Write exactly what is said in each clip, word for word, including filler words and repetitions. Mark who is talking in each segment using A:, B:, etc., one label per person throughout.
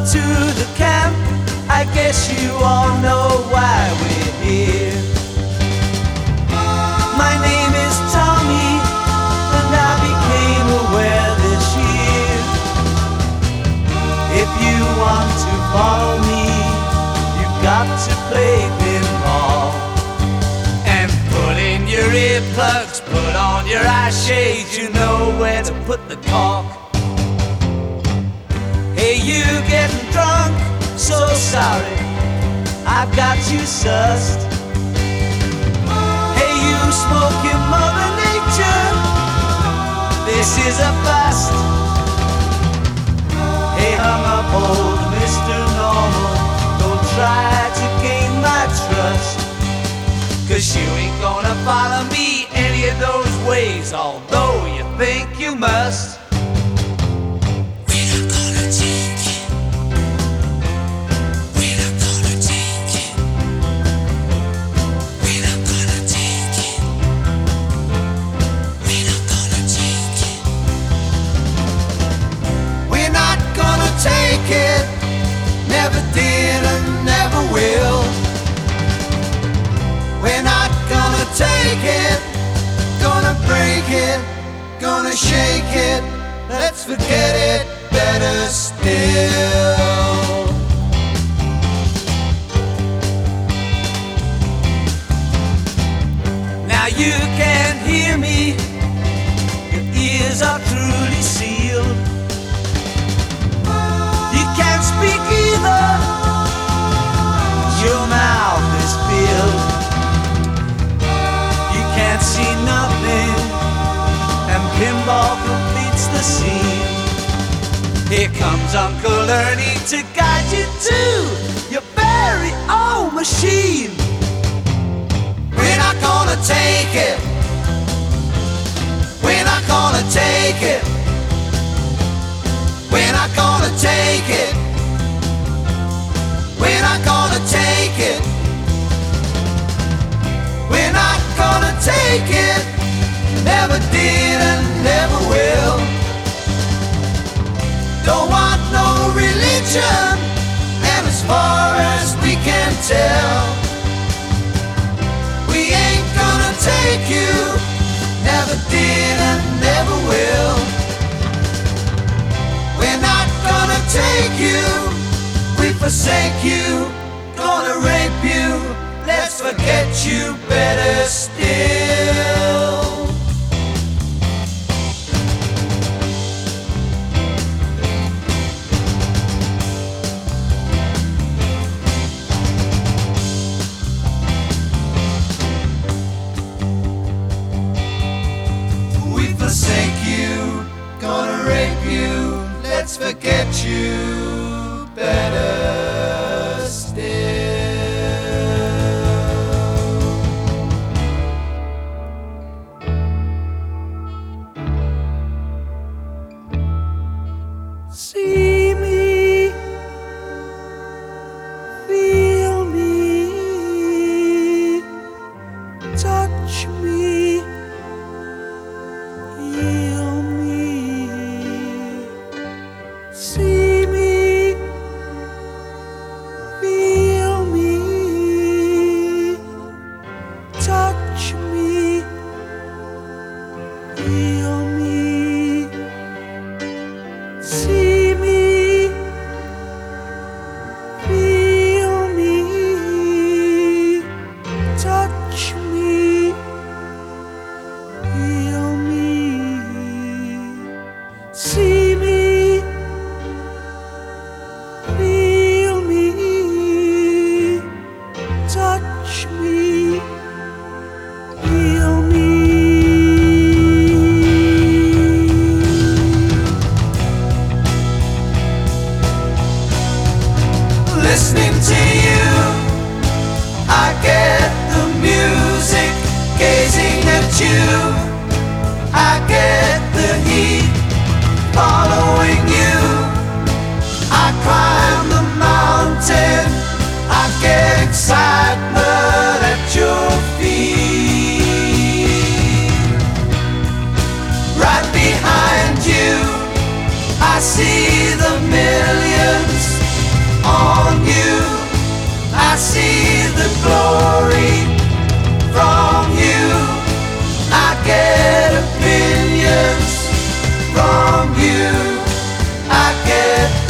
A: to the camp. I guess you all know why we're here. My name is Tommy, and I became aware this year. If you want to follow me, you've got to play pinball. And put in your earplugs, put on your eye shades, you know where to put the cork. Hey, you getting drunk? So sorry, I've got you sussed. Hey, you smoking Mother Nature, this is a bust. Hey, hung up old Mister Normal, don't try to gain my trust, 'cause you ain't gonna follow me any of those ways, although you think you must.
B: We're not gonna take it. We're not gonna take it. We're not gonna take it. We're not gonna take it.
A: We're not gonna take it, never did and never will. We're not gonna take it, gonna break it, gonna shake it, let's forget it, better still. Now you can hear me, your ears are truly sealed. You can't speak either, your mouth is filled. You can't see nothing, and pinball completes the scene. Here comes Uncle Ernie to guide you to your very own machine. We're not gonna take it. We're not gonna take it. We're not gonna take it. We're not gonna take it. We're not gonna take it. Never did and never will. Don't want no religion, and as far as we can tell, we ain't gonna take you. Never did and never will. We're not gonna take you. We forsake you, gonna rape you, let's forget you, better still. We forsake you, gonna rape you, let's forget you, better still. See me, feel me, touch me, heal me. See me, feel me, touch me, heal me. See me, feel me, touch me,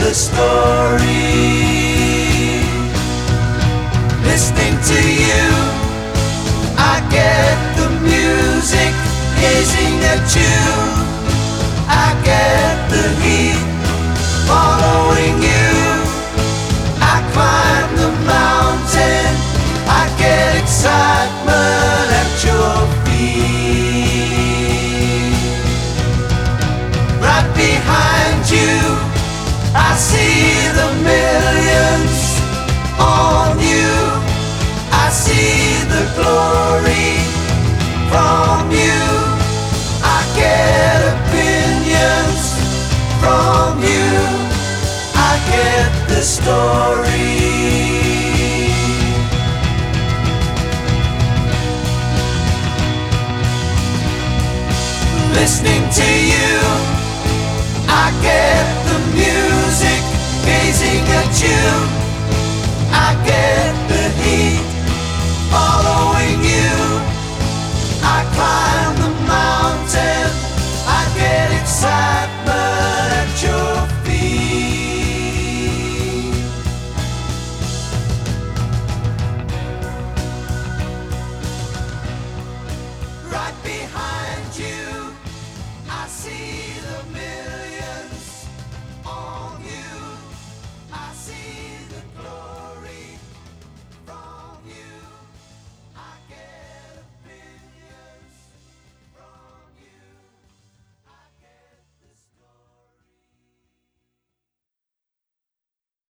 A: the story. Listening to you, I get the music. Gazing at you, I get the heat. Following you, I climb the mountain. I get excitement at your feet. Right behind you, I see the millions on you. I see the glory from you. I get opinions from you. I get the story. Listening to you, I get the music. Gazing at you,